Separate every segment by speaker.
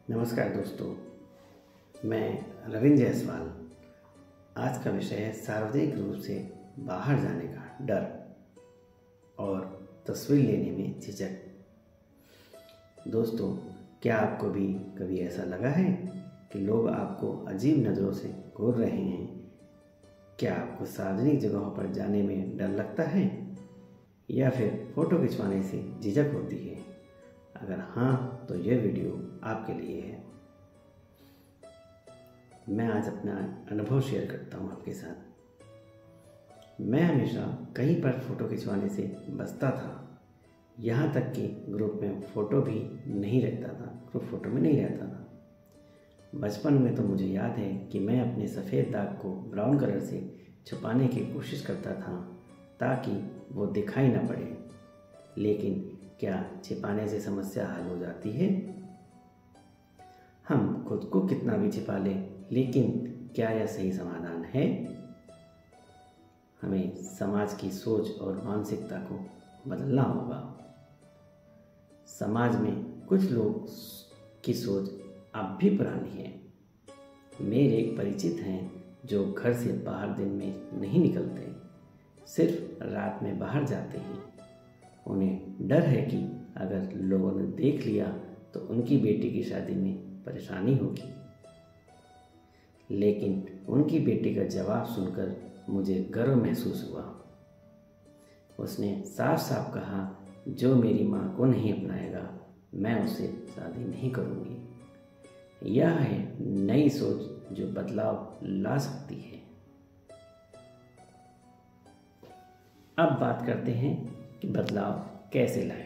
Speaker 1: नमस्कार दोस्तों, मैं रविंद्र जायसवाल। आज का विषय है सार्वजनिक रूप से बाहर जाने का डर और तस्वीर लेने में झिझक। दोस्तों, क्या आपको भी कभी ऐसा लगा है कि लोग आपको अजीब नज़रों से घूर रहे हैं? क्या आपको सार्वजनिक जगहों पर जाने में डर लगता है या फिर फ़ोटो खिंचवाने से झिझक होती है? अगर हाँ, तो यह वीडियो आपके लिए है। मैं आज अपना अनुभव शेयर करता हूँ आपके साथ। मैं हमेशा कहीं पर फ़ोटो खिंचवाने से बचता था, यहाँ तक कि ग्रुप में फ़ोटो भी नहीं रहता था, ग्रुप फ़ोटो में नहीं रहता था। बचपन में तो मुझे याद है कि मैं अपने सफ़ेद दाग को ब्राउन कलर से छुपाने की कोशिश करता था ताकि वो दिखाई ना पड़े। लेकिन क्या छिपाने से समस्या हल हो जाती है? हम खुद को कितना भी छिपा लें, लेकिन क्या यह सही समाधान है? हमें समाज की सोच और मानसिकता को बदलना होगा। समाज में कुछ लोग की सोच अब भी पुरानी है। मेरे एक परिचित हैं जो घर से बाहर दिन में नहीं निकलते, सिर्फ रात में बाहर जाते हैं। उन्हें डर है कि अगर लोगों ने देख लिया तो उनकी बेटी की शादी में परेशानी होगी। लेकिन उनकी बेटी का जवाब सुनकर मुझे गर्व महसूस हुआ। उसने साफ साफ कहा, जो मेरी माँ को नहीं अपनाएगा, मैं उससे शादी नहीं करूँगी। यह है नई सोच जो बदलाव ला सकती है। अब बात करते हैं कि बदलाव कैसे लाएं।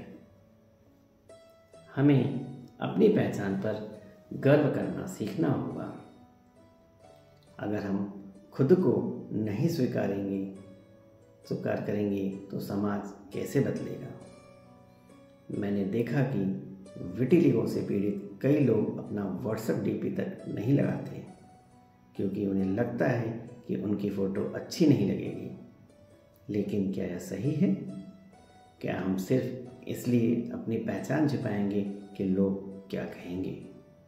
Speaker 1: हमें अपनी पहचान पर गर्व करना सीखना होगा। अगर हम खुद को नहीं स्वीकार करेंगे तो समाज कैसे बदलेगा? मैंने देखा कि विटिलिगो से पीड़ित कई लोग अपना व्हाट्सएप डीपी तक नहीं लगाते क्योंकि उन्हें लगता है कि उनकी फ़ोटो अच्छी नहीं लगेगी। लेकिन क्या यह सही है? क्या हम सिर्फ इसलिए अपनी पहचान छिपाएंगे कि लोग क्या कहेंगे?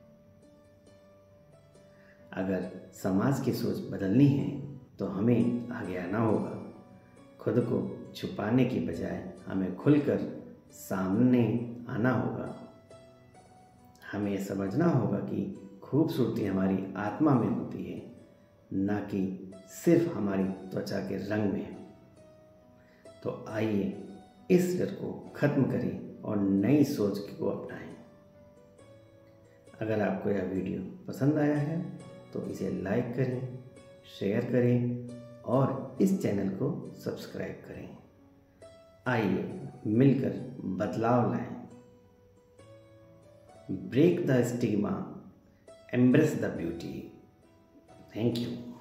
Speaker 1: अगर समाज की सोच बदलनी है तो हमें आगे आना होगा। खुद को छुपाने की बजाय हमें खुलकर सामने आना होगा। हमें समझना होगा कि खूबसूरती हमारी आत्मा में होती है, न कि सिर्फ हमारी त्वचा के रंग में। तो आइए इस डर को ख़त्म करें और नई सोच को अपनाएं। अगर आपको यह वीडियो पसंद आया है तो इसे लाइक करें, शेयर करें और इस चैनल को सब्सक्राइब करें। आइए मिलकर बदलाव लाएं। Break the stigma, embrace the beauty. Thank you.